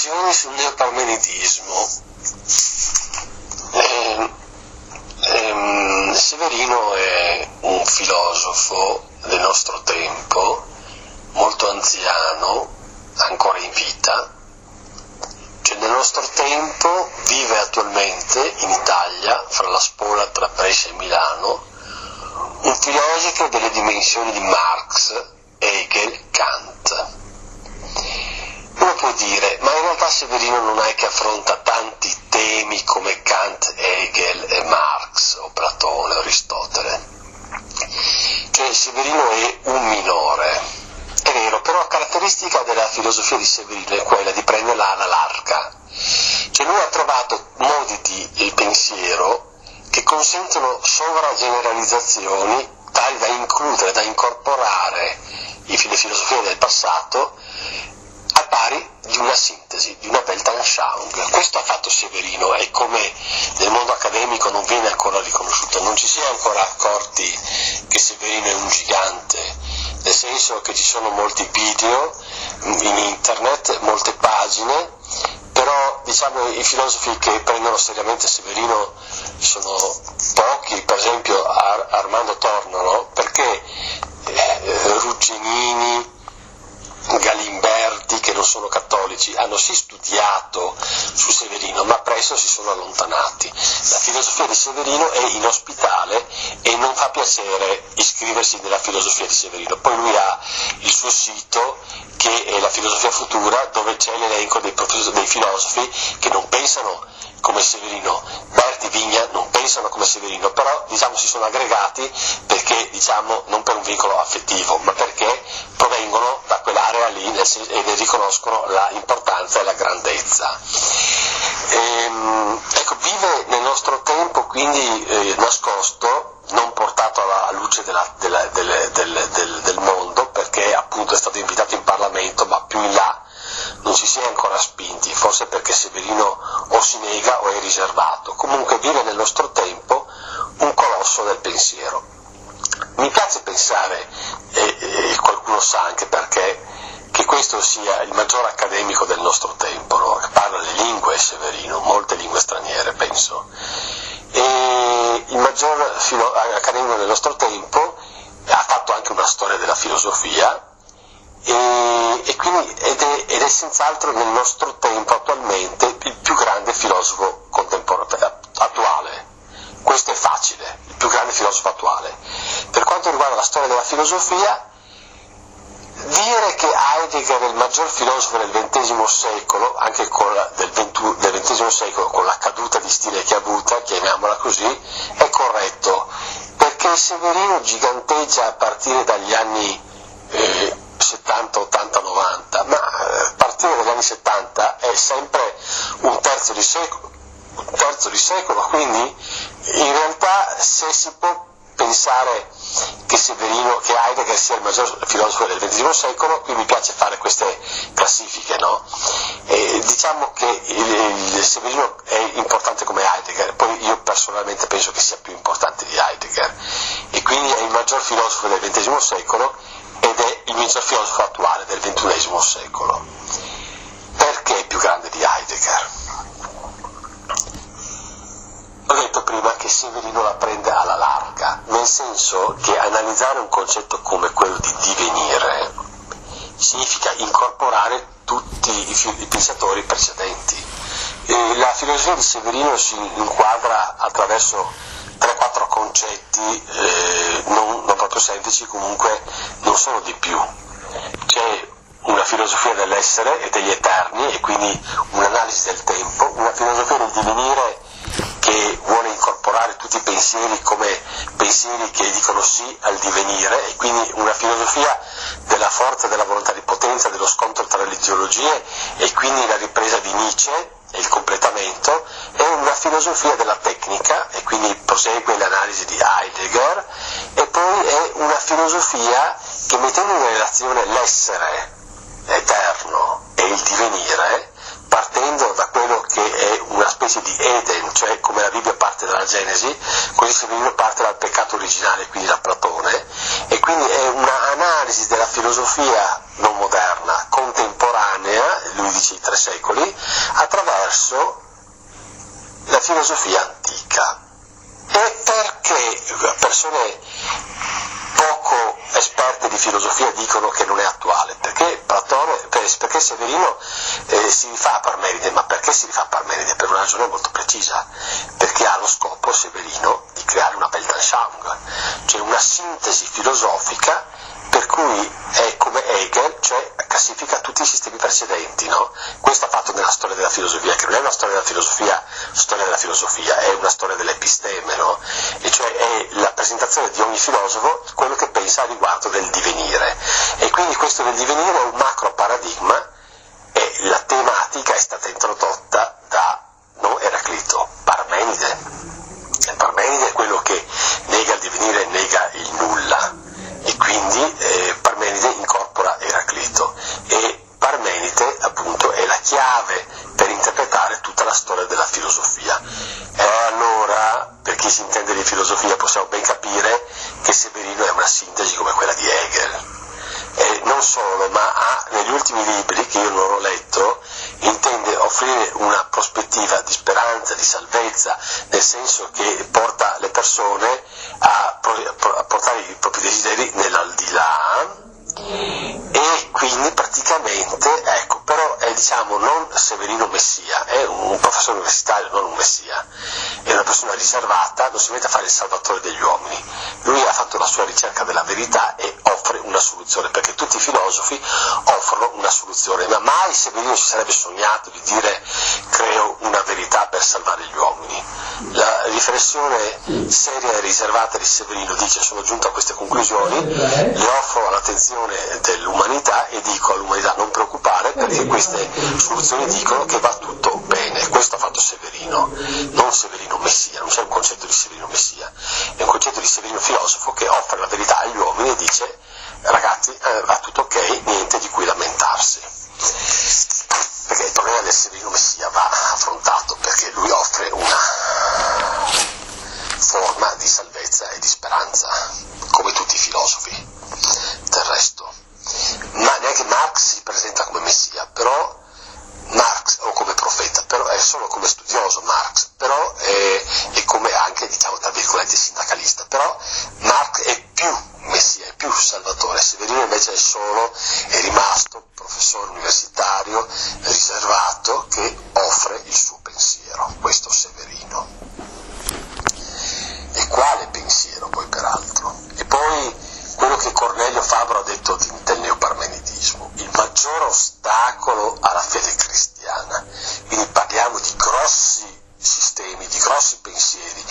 Riflessioni sul neoparmenidismo. Severino è un filosofo del nostro tempo, molto anziano, ancora in vita, cioè nel nostro tempo vive attualmente in Italia, fra la spola tra Brescia e Milano, un filosofo delle dimensioni di Marx, Hegel, Kant. Uno può dire, ma in realtà Severino non è che affronta tanti temi come Kant, Hegel e Marx, o Platone, o Aristotele. Cioè Severino è un minore. È vero, però la caratteristica della filosofia di Severino è quella di prenderla alla larga. Cioè lui ha trovato modi di pensiero che consentono sovrageneralizzazioni tali da includere, da incorporare le filosofie del passato al pari di una sintesi, di una Weltanschauung. Questo ha fatto Severino e come nel mondo accademico non viene ancora riconosciuto, non ci si è ancora accorti che Severino è un gigante, nel senso che ci sono molti video in internet, molte pagine, però diciamo i filosofi che prendono seriamente Severino sono pochi, per esempio Armando Tornano, perché Ruggenini, Galimberti, che non sono cattolici, hanno sì studiato su Severino, ma presto si sono allontanati. La filosofia di Severino è inospitale e non fa piacere iscriversi nella filosofia di Severino. Poi lui ha il suo sito, che è la filosofia futura, dove c'è l'elenco dei filosofi che non pensano come Severino. Berti, Vigna non pensano come Severino, però diciamo si sono aggregati perché diciamo non per un vincolo affettivo, ma perché provengono da quell'area lì e ne riconoscono l'importanza e la grandezza. Ecco, vive nel nostro tempo quindi nascosto, non portato alla luce del mondo, perché appunto è stato invitato in Parlamento, ma più in là non ci si è ancora spinti, forse perché Severino o si nega o è riservato. Comunque vive nel nostro tempo un colosso del pensiero. Mi piace pensare, e qualcuno sa anche perché, che questo sia il maggior accademico del nostro tempo, no? Che parla le lingue Severino, molte lingue straniere penso, e il maggior accademico del nostro tempo ha fatto anche una storia della filosofia, e quindi ed è senz'altro nel nostro tempo attualmente il più grande filosofo contemporaneo attuale. Questo è facile, il più grande filosofo attuale. Per quanto riguarda la storia della filosofia, dire che Heidegger è il maggior filosofo del XX secolo, anche del XX secolo, con la caduta di stile che ha avuta, chiamiamola così, è corretto, perché Severino giganteggia a partire dagli anni 70, 80, 90, ma a partire dagli anni 70 è sempre un terzo di secolo, quindi in realtà se si può pensare che Heidegger sia il maggior filosofo del XX secolo, qui mi piace fare queste classifiche, no? Diciamo che Severino è importante come Heidegger, poi io personalmente penso che sia più importante di Heidegger, e quindi è il maggior filosofo del XX secolo ed è il maggior filosofo attuale del XXI secolo. Perché è più grande di Heidegger? Ho detto prima che Severino la prende alla larga, nel senso che analizzare un concetto come quello di divenire significa incorporare tutti i pensatori precedenti. La filosofia di Severino si inquadra attraverso 3-4 concetti non proprio semplici, comunque non sono di più. C'è una filosofia dell'essere e degli eterni, e quindi un'analisi del tempo, una filosofia del divenire che vuole incorporare tutti i pensieri come pensieri che dicono sì al divenire, e quindi una filosofia della forza, della volontà di potenza, dello scontro tra le ideologie, e quindi la ripresa di Nietzsche e il completamento, è una filosofia della tecnica, e quindi prosegue l'analisi di Heidegger, e poi è una filosofia che, mettendo in relazione l'essere eterno e il divenire, partendo da quello che è una specie di Eden, cioè come la Bibbia parte dalla Genesi, così Severino parte dal peccato originale, quindi da Platone, e quindi è un'analisi della filosofia non moderna, contemporanea, lui dice i 3 secoli, attraverso la filosofia antica. E perché persone poco esperte di filosofia dicono che non è attuale? Perché Severino si rifà a Parmenide, ma perché si rifà a Parmenide? Per una ragione molto precisa, perché ha lo scopo, Severino, di creare una Weltanschauung, cioè una sintesi filosofica per cui è come Hegel, cioè classifica tutti i sistemi precedenti, no? Questo ha fatto nella storia della filosofia, che non è una storia della filosofia, è una storia dell'episteme, no? E cioè è la presentazione di ogni filosofo quello che pensa a riguardo del divenire. E quindi questo del divenire è un macro paradigma, e la tematica è stata introdotta da Eraclito, Parmenide. E Parmenide è quello che nega il divenire e nega il nulla. E quindi Parmenide incorpora Eraclito, e Parmenide appunto è la chiave per interpretare tutta la storia della filosofia. E allora, per chi si intende di filosofia, possiamo ben capire che Severino è una sintesi come quella di Hegel. E non solo, ma negli ultimi libri, che io non ho letto, intende offrire una prospettiva di speranza, di salvezza, nel senso che porta le persone a portare i propri desideri nell'aldilà, e quindi praticamente, ecco, però è, diciamo, non Severino Messia, è un professore universitario, non un Messia, è una persona riservata, non si mette a fare il salvatore degli uomini. Lui ha fatto la sua ricerca della verità e offre una soluzione, perché tutti i filosofi offrono una soluzione, ma mai Severino si sarebbe sognato di dire creo una verità per salvare gli uomini. La riflessione seria e riservata di Severino dice: sono giunto a queste conclusioni, le offro all'attenzione dell'umanità e dico all'umanità: non preoccupare, perché queste soluzioni dicono che va tutto bene. Questo ha fatto Severino, non Severino Messia, non c'è un concetto di Severino Messia, è un concetto di Severino filosofo che offre la verità agli uomini e dice: ragazzi, va tutto ok, niente di cui lamentarsi. Perché il problema del Severino Messia va affrontato, perché lui offre una forma di salvezza e di speranza, come tutti i filosofi del resto. Ma neanche Marx si presenta come Messia, però Marx, o come profeta, però è solo come studioso Marx, però è come anche, diciamo, tra virgolette, sindacalista, però Marx è più Messia, è più Salvatore. Severino invece è rimasto professore universitario riservato che offre il suo pensiero, questo Severino. E quale pensiero poi, peraltro? E poi quello che Cornelio Fabro ha detto del neoparmenidismo, il maggior ostacolo alla fede cristiana. Quindi parliamo di grossi sistemi, di grossi pensieri,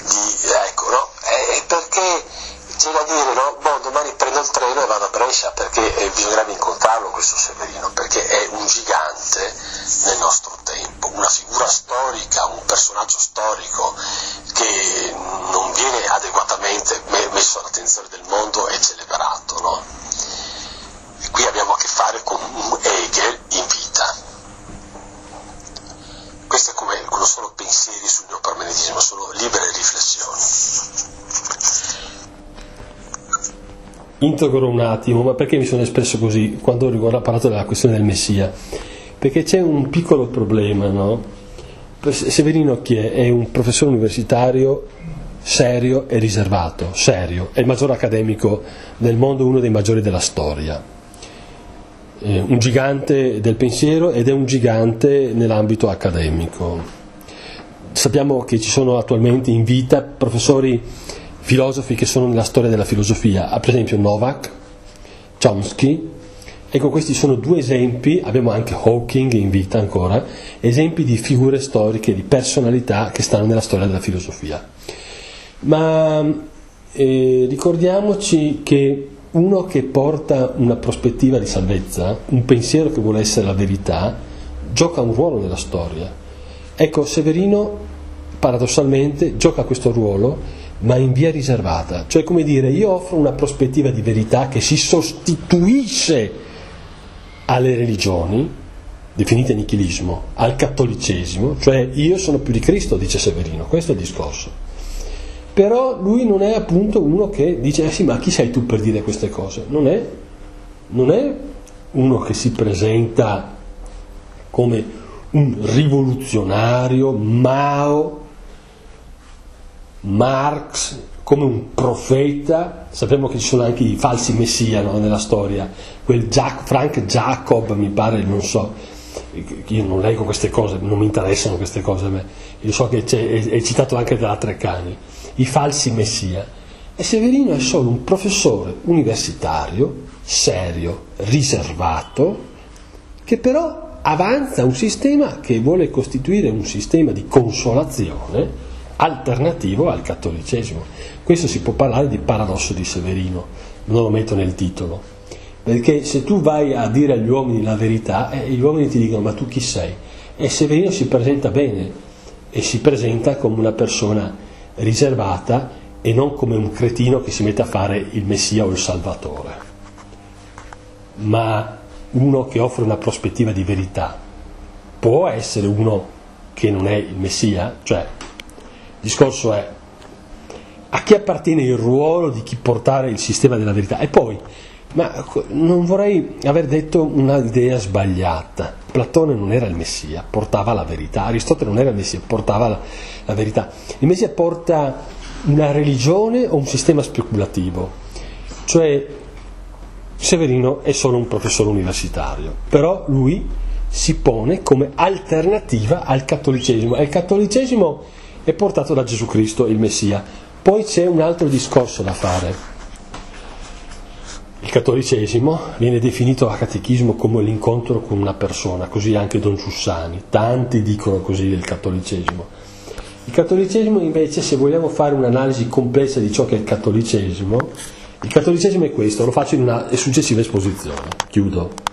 perché c'è da dire, no? Domani prendo il treno e vado a Brescia, perché bisognerebbe incontrarlo questo Severino, perché è un gigante nel nostro tempo, una figura storica, un personaggio storico che non viene adeguatamente messo all'attenzione del mondo e celebrato, no? E qui abbiamo a che fare con un Hegel in vita. Queste non sono pensieri sul neoparmenidismo, sono libere riflessioni. Interrompo un attimo, ma perché mi sono espresso così quando ho parlato della questione del Messia? Perché c'è un piccolo problema, no? Severino chi è? È un professore universitario serio e riservato, serio, è il maggior accademico del mondo, uno dei maggiori della storia, un gigante del pensiero ed è un gigante nell'ambito accademico. Sappiamo che ci sono attualmente in vita professori filosofi che sono nella storia della filosofia, per esempio Novak, Chomsky. Ecco, questi sono due esempi, abbiamo anche Hawking in vita ancora, esempi di figure storiche, di personalità che stanno nella storia della filosofia. Ma ricordiamoci che uno che porta una prospettiva di salvezza, un pensiero che vuole essere la verità, gioca un ruolo nella storia. Ecco, Severino paradossalmente gioca questo ruolo, ma in via riservata, cioè come dire, io offro una prospettiva di verità che si sostituisce alle religioni, definite nichilismo, al cattolicesimo, cioè io sono più di Cristo, dice Severino, questo è il discorso. Però lui non è appunto uno che dice, sì, ma chi sei tu per dire queste cose? Non è uno che si presenta come un rivoluzionario, Mao, Marx, come un profeta. Sappiamo che ci sono anche i falsi messia, no, nella storia, quel Frank Jacob, mi pare, non so, io non leggo queste cose, non mi interessano queste cose a me, io so che è citato anche da Treccani, i falsi messia. E Severino è solo un professore universitario, serio, riservato, che però avanza un sistema che vuole costituire un sistema di consolazione alternativo al cattolicesimo. Questo si può parlare di paradosso di Severino, non lo metto nel titolo, perché se tu vai a dire agli uomini la verità, gli uomini ti dicono: ma tu chi sei? E Severino si presenta bene, e si presenta come una persona riservata e non come un cretino che si mette a fare il Messia o il Salvatore, ma uno che offre una prospettiva di verità. Può essere uno che non è il Messia? Cioè, il discorso è: a chi appartiene il ruolo di chi portare il sistema della verità? E poi, ma non vorrei aver detto un'idea sbagliata. Platone non era il Messia, portava la verità. Aristotele non era il Messia, portava la verità. Il Messia porta una religione o un sistema speculativo. Cioè, Severino è solo un professore universitario, però lui si pone come alternativa al cattolicesimo, e il cattolicesimo è portato da Gesù Cristo, il Messia. Poi c'è un altro discorso da fare. Il cattolicesimo viene definito a catechismo come l'incontro con una persona, così anche Don Giussani, tanti dicono così del cattolicesimo. Il cattolicesimo invece, se vogliamo fare un'analisi complessa di ciò che è il cattolicesimo è questo, lo faccio in una successiva esposizione. Chiudo.